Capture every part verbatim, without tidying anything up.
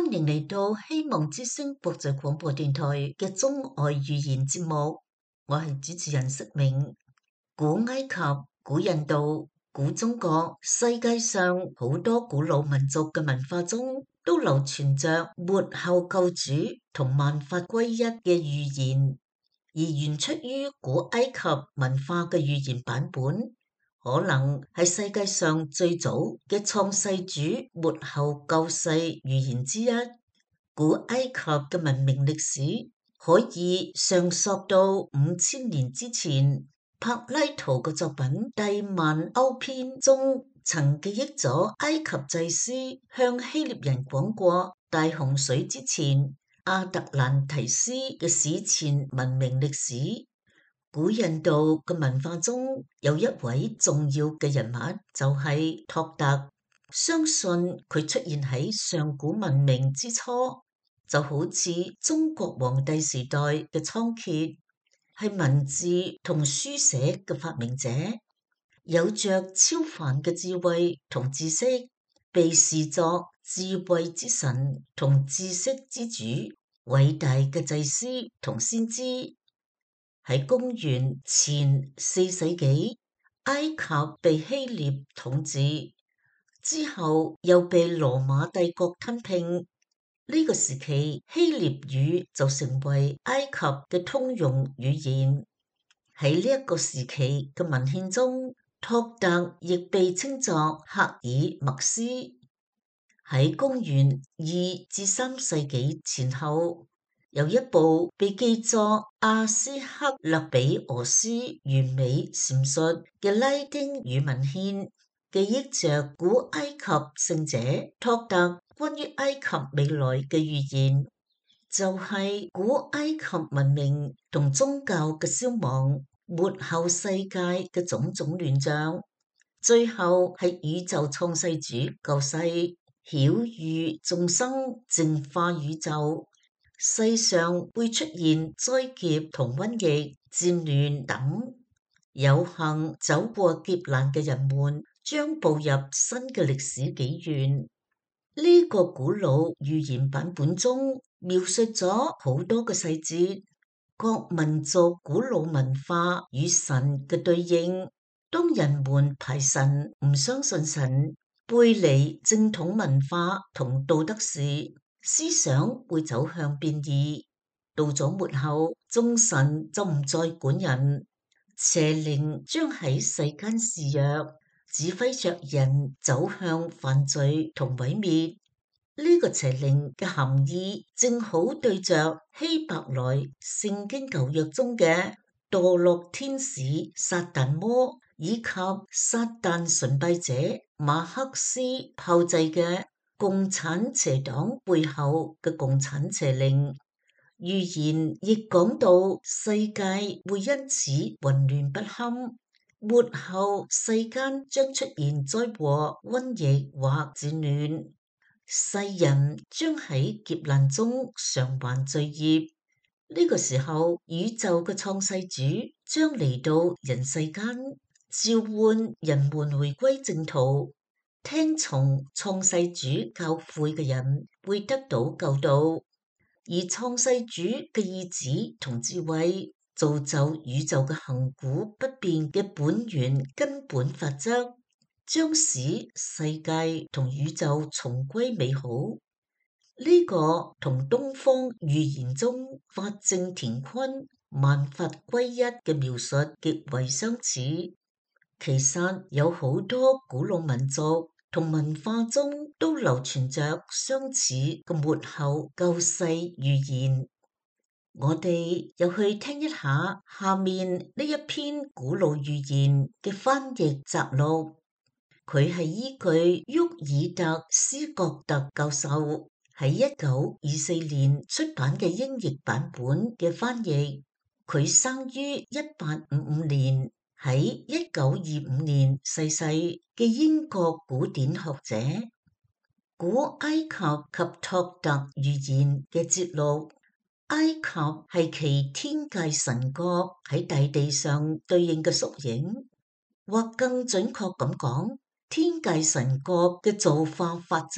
歡迎嚟到希望之聲國際廣播電台嘅中外語言節目，我係主持人釋明。古埃及、古印度、古中國，世界上好多古老民族嘅文化中都流傳着末後救主同萬法歸一嘅預言，而源出於古埃及文化嘅預言版本，可能係世界上最早嘅創世主末後救世預言之一。古埃及嘅文明歷史可以上溯到五千年之前，柏拉圖嘅作品《蒂萬歐篇》中曾記憶咗埃及祭司向希臘人講過大洪水之前亞特蘭提斯嘅史前文明歷史。古印度嘅文化中有一位重要嘅人物，就係托特。相信佢出現喺上古文明之初，就好似中國皇帝時代嘅倉頡，係文字同書寫嘅發明者，有着超凡嘅智慧同知識，被視作智慧之神同知識之主，偉大嘅祭司同先知。喺公元前四世紀，埃及被希臘統治之後，又被羅馬帝國吞併。呢個時期，希臘語就成為埃及嘅通用語言。喺呢一個時期嘅文獻中，托特亦被稱作赫爾墨斯。喺公元二至三世紀前後，有一部被記作阿斯克勒比俄斯完美闡述嘅拉丁語文獻，記憶着古埃及聖者托特關於埃及未來嘅預言，就係、是、古埃及文明同宗教嘅消亡，末後世界嘅種種亂象，最後係宇宙創世主救世，曉諭眾生，淨化宇宙。世上會出現災劫同瘟疫、戰亂等，有幸走過劫難嘅人們將步入新嘅歷史紀元。呢、這個古老預言版本中描述咗好多嘅細節，各民族古老文化與神嘅對應。當人們排神唔相信神，背離正統文化同道德時，思想會走向變異。到咗末後，眾神就唔再管人，邪靈將喺世間肆虐，指揮着人走向犯罪同毀滅。呢、這個邪靈嘅含義正好對着希伯來聖經舊約中嘅墮落天使撒旦魔，以及撒旦崇拜者馬克思炮製嘅共產邪黨背後嘅共產邪靈。預言亦講到世界會因此混亂不堪，末後世間將出現災禍、瘟疫或戰亂，世人將喺劫難中償還罪孽。呢、這個時候，宇宙嘅創世主將嚟到人世間，召喚人們回歸正途，聽從創世主教誨嘅人會得到救度。而創世主嘅意志同智慧，造就宇宙嘅亙古不變嘅本源根本法則，將使世界同宇宙重歸美好。呢、這個同東方預言中法正乾坤、萬法歸一嘅描述極為相似。其實有好多古老民族同文化中都流傳着相似嘅末後救世預言。我哋又去聽一下下面呢一篇古老預言嘅翻譯摘錄，佢係依據沃爾特斯國特教授喺一九二四年出版嘅英譯版本嘅翻譯。佢生於一八五五年，喺一九二五年逝世嘅英國古典學者。古埃及及托特預言嘅節錄，埃及係其天界神國喺大地上對應嘅縮影，或更準確咁講，天界神國嘅造化法則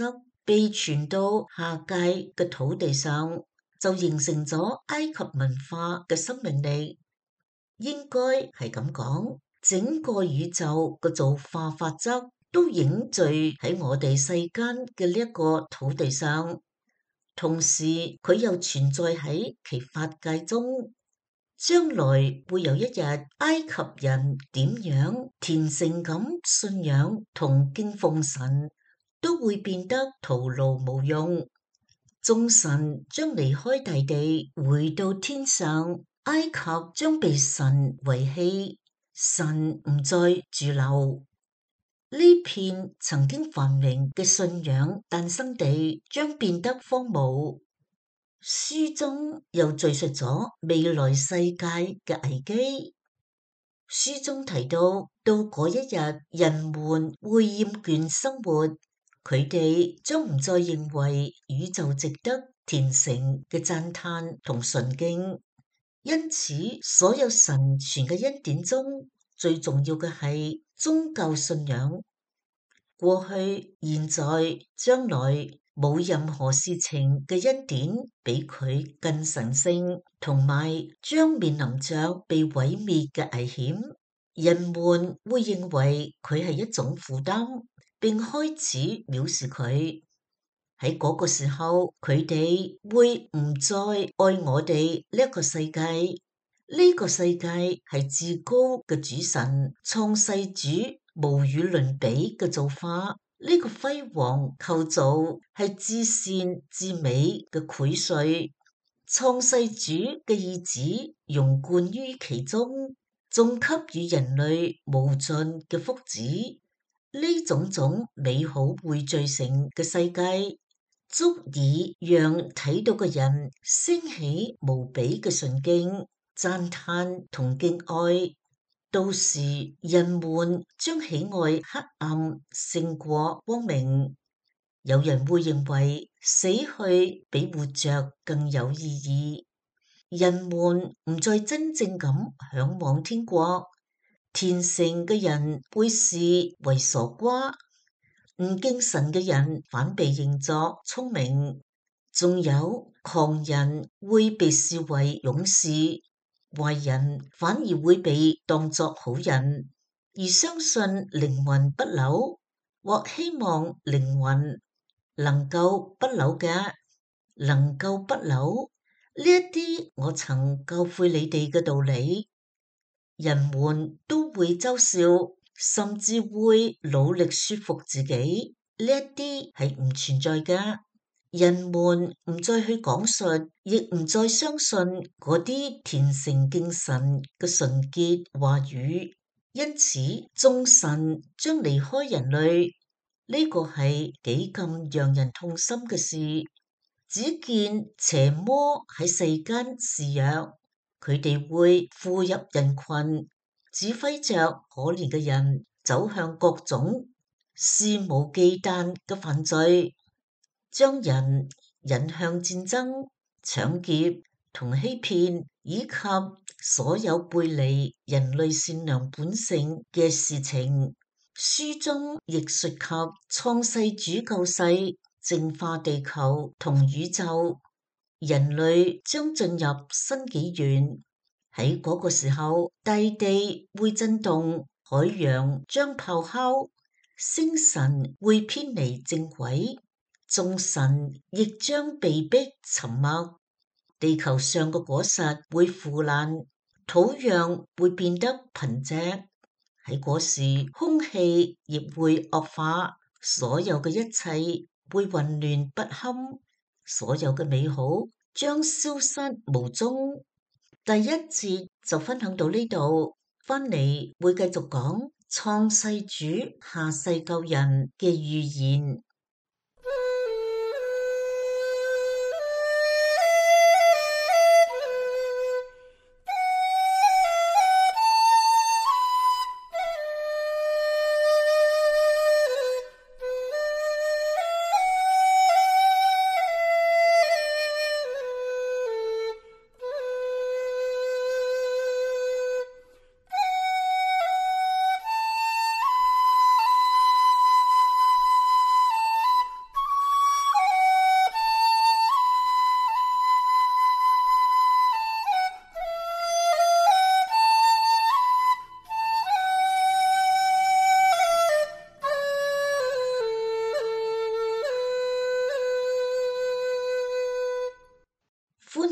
被傳到下界嘅土地上，就形成咗埃及文化嘅生命力。應該係咁講，整個宇宙嘅造化法則都凝聚喺我哋世間嘅呢一個土地上，同時佢又存在喺其法界中。將來會有一日，埃及人點樣虔誠咁信仰同敬奉神，都會變得徒勞無用。眾神將離開大地，回到天上。埃及將被神遺棄，神唔再駐留。呢片曾經繁榮嘅信仰誕生地將變得荒蕪。書中又敘述咗未來世界嘅危機。書中提到，到嗰一日，人們會厭倦生活，佢哋將唔再認為宇宙值得虔誠嘅讚嘆同崇敬。因此，所有神傳嘅恩典中，最重要嘅係宗教信仰。過去、現在、將來，冇任何事情嘅恩典比佢更神聖，同埋將面臨着被毀滅嘅危險。人們會認為佢係一種負擔，並開始藐視佢。喺嗰個時候，佢哋會唔再愛我哋呢一個世界。呢個世界係至高嘅主神創世主無與倫比嘅造化，呢個輝煌構造係至善至美嘅薈萃，創世主嘅意志融貫於其中，仲給予人類無盡嘅福祉。呢種種美好匯聚成嘅世界，足以讓睇到嘅人升起無比嘅崇敬、讚嘆同敬愛。到時人們將喜愛黑暗勝過光明。有人會認為死去比活着更有意義。人們唔再真正咁向往天國。虔誠嘅人會視為傻瓜，唔敬神嘅人反被認作聰明。仲有狂人會被視為勇士，壞人反而會被當作好人。而相信靈魂不朽或希望靈魂能夠不朽嘅，能夠不朽，呢一啲我曾教誨你哋嘅道理，人們都會嘲笑，甚至會努力說服自己，呢一啲係唔存在嘅。人們唔再去講述，亦唔再相信嗰啲虔誠敬神嘅純潔話語，因此眾神將離開人類。呢個係幾咁讓人痛心嘅事。只見邪魔喺世間肆虐，佢哋會附入人群，指揮着可憐嘅人走向各種肆無忌憚嘅犯罪，將人引向戰爭、搶劫同欺騙，以及所有背離人類善良本性嘅事情。書中亦述及創世主救世、淨化地球同宇宙，人類將進入新紀元。喺嗰個時候，大地會震動，海洋將咆哮，星辰會偏離正軌，眾神亦將被迫沉默。地球上嘅果實會腐爛，土壤會變得貧瘠。喺嗰時，空氣亦會惡化，所有嘅一切會混亂不堪，所有嘅美好將消失無蹤。第一節就分享到呢度，翻嚟會繼續講創世主下世救人嘅預言。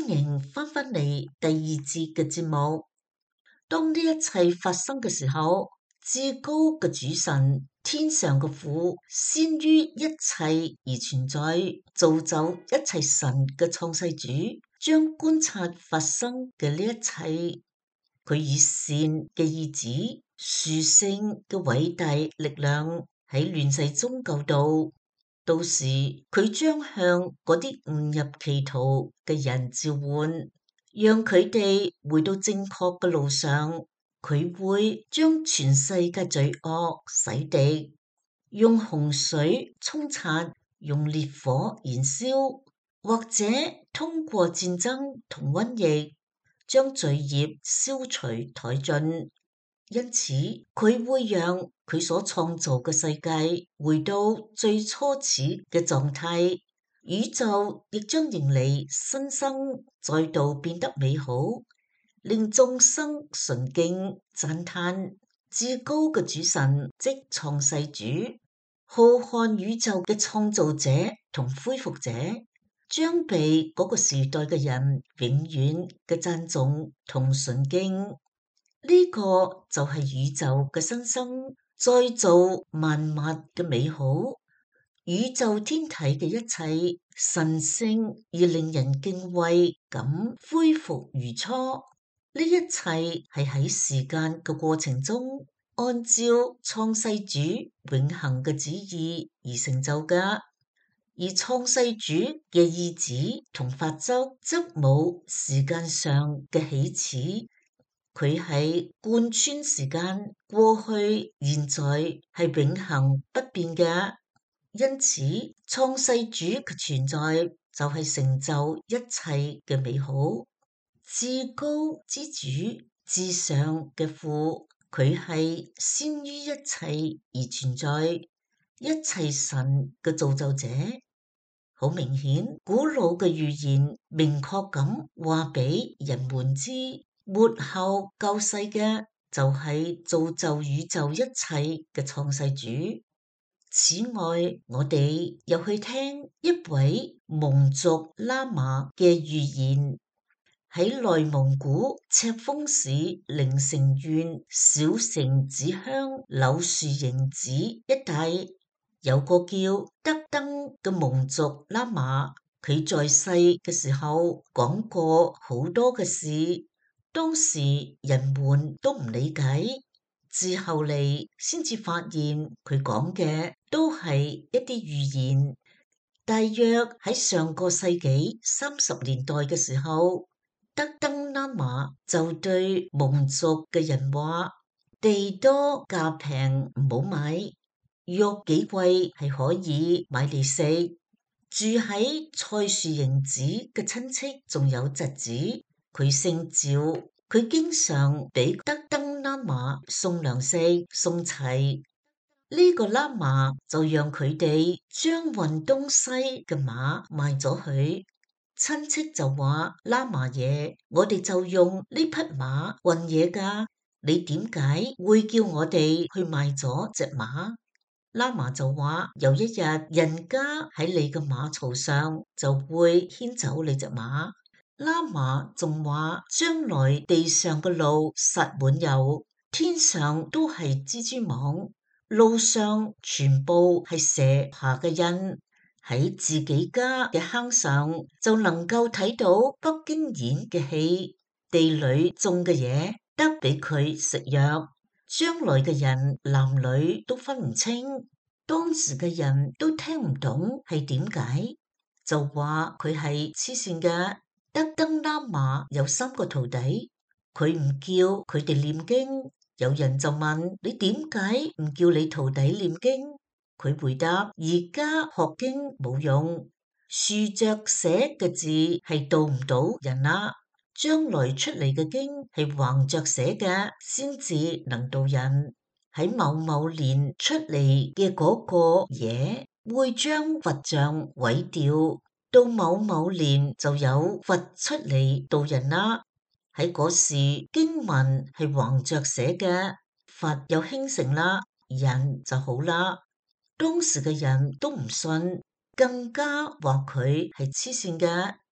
歡迎翻返嚟第二節嘅節目。當呢一切發生嘅時候，至高嘅主神，天上嘅父，先於一切而存在，造就一切神嘅創世主，將觀察發生嘅呢一切，佢以善嘅意志、殊勝嘅偉大力量喺亂世中救度。到時佢將向嗰啲誤入歧途嘅人召喚，讓佢哋回到正確嘅路上。佢會將全世界罪惡洗滌，用洪水沖刷，用烈火燃燒，或者通過戰爭同瘟疫，將罪孽消除殆盡。因此，佢會讓佢所創造嘅世界回到最初始嘅狀態，宇宙亦將迎嚟新生，再度變得美好，令眾生崇敬讚嘆。至高嘅主神即創世主，浩瀚宇宙嘅創造者同恢復者，將被嗰個時代嘅人永遠嘅讚頌同崇敬。呢個就係宇宙嘅新生，再造萬物嘅美好，宇宙天體嘅一切神聖而令人敬畏咁恢復如初。呢一切係喺時間嘅過程中，按照創世主永恆嘅旨意而成就㗎，而創世主嘅意志同法則則冇時間上嘅起始。佢係貫穿時間，過去、現在係永恆不變嘅，因此創世主嘅存在就係成就一切嘅美好。至高之主，至上嘅父，佢係先於一切而存在，一切神嘅造就者。好明顯，古老嘅預言明確咁話俾人們知。末後救世嘅就係造就宇宙一切嘅創世主。此外，我哋又去聽一位蒙族喇嘛嘅預言，喺內蒙古赤峰市靈城縣小城子鄉柳樹營子一帶，有個叫德登嘅蒙族喇嘛，佢在世嘅時候講過好多嘅事。當時人們都唔理解，至後嚟先至發現佢講嘅都係一啲預言。大約喺上個世紀三十年代嘅時候，德登喇嘛就對蒙族嘅人話：地多價平唔好買，肉幾貴係可以買嚟食。住喺菜樹營子嘅親戚仲有侄子。佢姓趙，佢經常俾德登喇嘛送糧食送齊。呢、這個喇嘛就讓佢哋將運東西嘅馬賣咗佢。親戚就話：喇嘛爺，我哋就用呢匹馬運嘢噶，你點解會叫我哋去賣咗隻馬？喇嘛就話：有一日人家喺你嘅馬槽上就會牽走你隻馬。喇嘛仲話：將來地上嘅路撒滿油，天上都係蜘蛛網，路上全部係蛇爬嘅印，喺自己家嘅坑上就能夠睇到北京演嘅戲，地裏種嘅嘢得俾佢食藥，將來嘅人男女都分唔清，當時嘅人都聽唔懂係點解，就話佢係黐線嘅。德登喇嘛有三個徒弟，佢唔叫佢哋念經。有人就問：你點解唔叫你徒弟念經？佢回答：而家學經冇用，豎着寫嘅字係導唔到人啦。將來出嚟嘅經係橫着寫嘅，先至能導人。喺某某年出嚟嘅嗰個嘢會將佛像毀掉。到某某年就有佛出嚟度人啦。喺嗰時經文係橫着寫嘅，佛又興盛啦，人就好啦。當時嘅人都唔信，更加話佢係黐線嘅。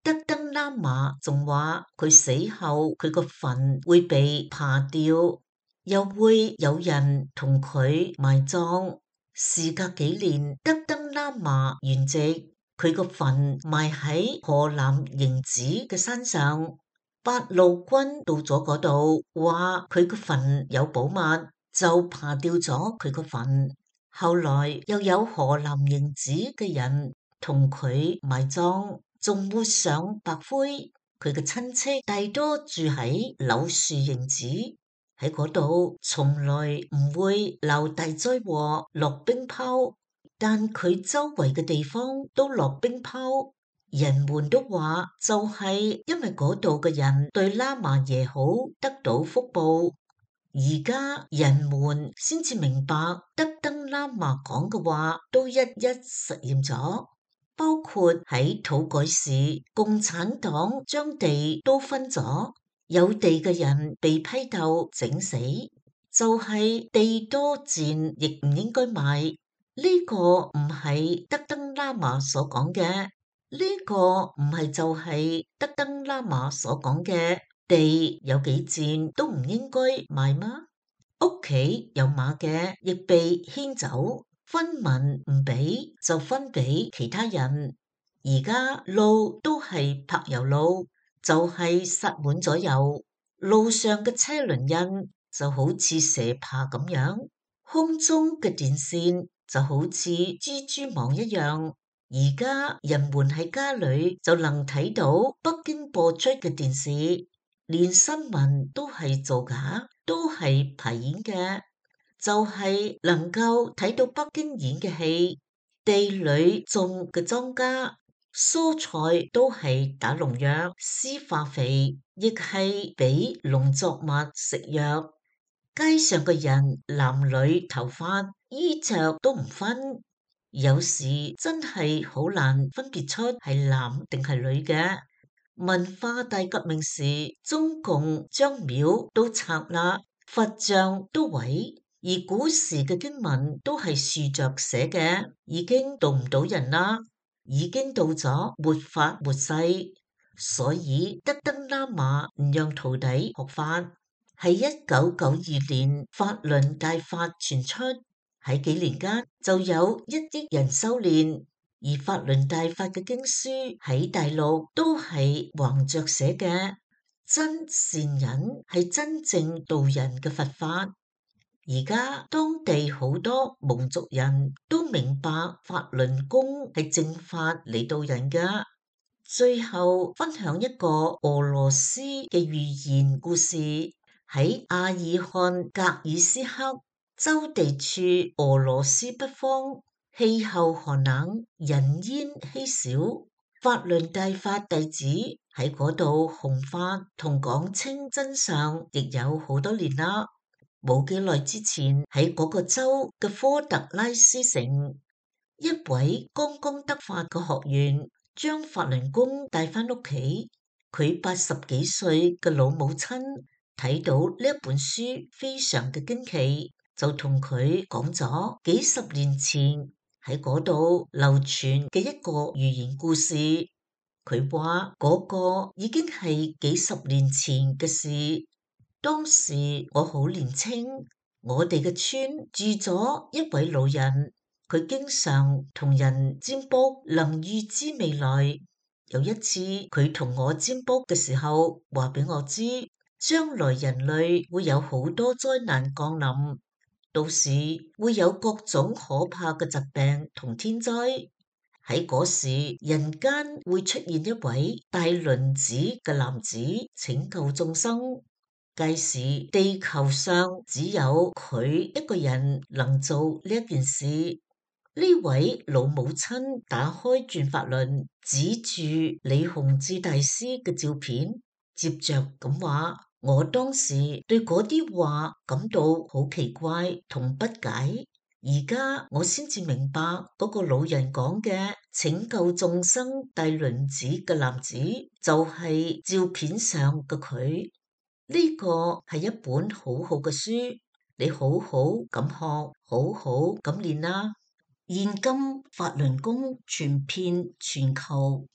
德登拉瑪仲話佢死後佢個墳會被扒掉，又會有人同佢埋葬。事隔幾年，德登拉瑪圓寂，佢個墳埋喺河南營子嘅山上。八路軍到咗嗰度，話佢個墳有寶物，就扒掉咗佢個墳。後來又有河南營子嘅人同佢埋葬，仲抹上白灰。佢嘅親戚大多住喺柳樹營子，喺嗰度從來唔會鬧大災禍落冰雹，但佢周圍嘅地方都落冰雹。人們都話就係因為嗰度嘅人對喇嘛爺好，得到福報。而家人們先至明白德登喇嘛講嘅話都一一實驗咗，包括喺土改時，共產黨將地都分咗，有地嘅人被批鬥整死，就係地多賤亦唔應該買。呢個唔係德登喇嘛所講嘅。呢個唔係就係德登喇嘛所講嘅地有幾賤都唔應該賣嗎？屋企有馬嘅亦被牽走，分文唔俾就分俾其他人。而家路都係柏油路，就係塞滿咗油，路上嘅車輪印就好似蛇爬咁樣，空中嘅電線就好似蜘蛛網一樣。而家人們喺家裏就能睇到北京播出嘅電視，連新聞都係造假，都係排演嘅，就係能夠睇到北京演嘅戲。地裏種嘅莊稼，蔬菜都係打農藥、施化肥，亦係俾農作物食藥。街上嘅人男女頭髮、衣着都唔分。有時真係好難分別出係男定係女嘅。文化大革命時，中共將廟都拆啦，佛像都毀，而古時嘅經文都係豎着寫嘅，已經讀唔到人啦，已經到咗末法末世，所以德登喇嘛唔讓徒弟學法。喺一九九二年，法輪大法傳出。喺幾年間就有一億人修煉，而法輪大法嘅經書喺大陸都係橫着寫嘅，真善忍係真正度人嘅佛法。而家當地好多蒙族人都明白法輪功係正法嚟度人㗎。最後分享一個俄羅斯嘅寓言故事，喺阿爾漢格爾斯克州地處俄羅斯北方，氣候寒冷，人煙稀少。法輪大法弟子喺嗰度弘法同講清真相，亦有好多年啦。冇幾耐之前喺嗰個州嘅科特拉斯城，一位剛剛得法嘅學員將法輪功帶返屋企，佢八十幾歲嘅老母親睇到呢一本書，非常嘅驚奇。就同佢講咗幾十年前喺嗰度流傳嘅一個寓言故事。佢話嗰個已經係幾十年前嘅事。當時我好年輕，我哋嘅村住咗一位老人，佢經常同人占卜，能預知未來。有一次佢同我占卜嘅時候，話俾我知將來人類會有好多災難降臨。到時會有各種可怕嘅疾病同天災，喺嗰時人間會出現一位大輪子嘅男子拯救眾生。屆時地球上只有佢一個人能做呢一件事。呢位老母親打開轉法輪，指住李洪志大師嘅照片，接着咁話。我當時對嗰啲話感到好奇怪同不解，而家我先至明白嗰個老人講嘅拯救眾生大輪子嘅男子就係照片上嘅佢。呢個係一本好好嘅書，你好好咁學，好好咁練啦。現今法輪功傳遍全球。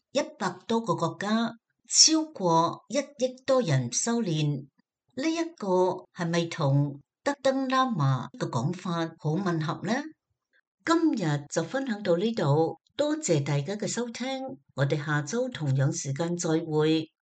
一百多個國家，超過一億多人修煉。呢一個係咪同德登喇嘛嘅講法好吻合呢？今日就分享到呢度，多謝大家嘅收聽，我哋下周同樣時間再會。